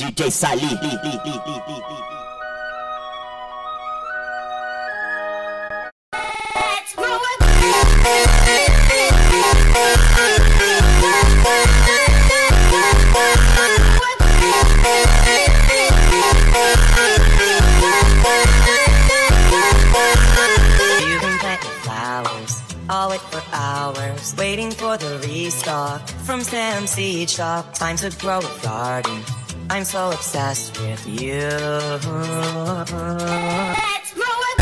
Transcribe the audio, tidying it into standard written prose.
DJ Sally. I'll wait for hours, waiting for the restock from Sam's Seed Shop. Time to grow a garden. I'm so obsessed with you. Let's grow a